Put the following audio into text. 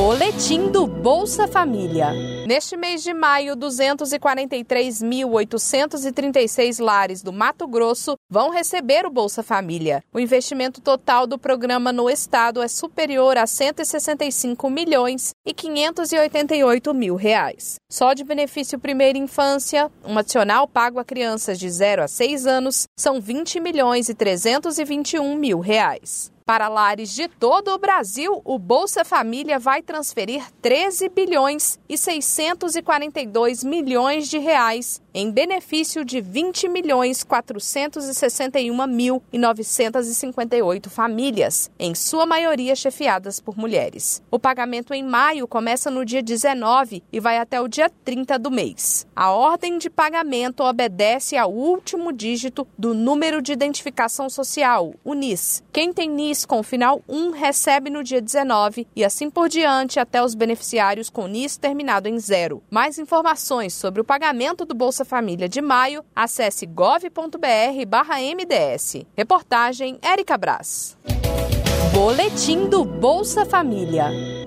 Boletim do Bolsa Família. Neste mês de maio, 243.836 lares do Mato Grosso vão receber o Bolsa Família. O investimento total do programa no estado é superior a R$ 165.588.000. Só de benefício primeira infância, um adicional pago a crianças de 0 a 6 anos, são R$ 20.321.000. Para lares de todo o Brasil, o Bolsa Família vai transferir R$ 13.642.000.000 em benefício de 20.461.958 famílias, em sua maioria chefiadas por mulheres. O pagamento em maio começa no dia 19 e vai até o dia 30 do mês. A ordem de pagamento obedece ao último dígito do número de identificação social, o NIS. Quem tem NIS com final 1 recebe no dia 19 e assim por diante até os beneficiários com NIS terminado em 0. Mais informações sobre o pagamento do Bolsa Família de maio, acesse gov.br/MDS. Reportagem Érica Braz. Boletim do Bolsa Família.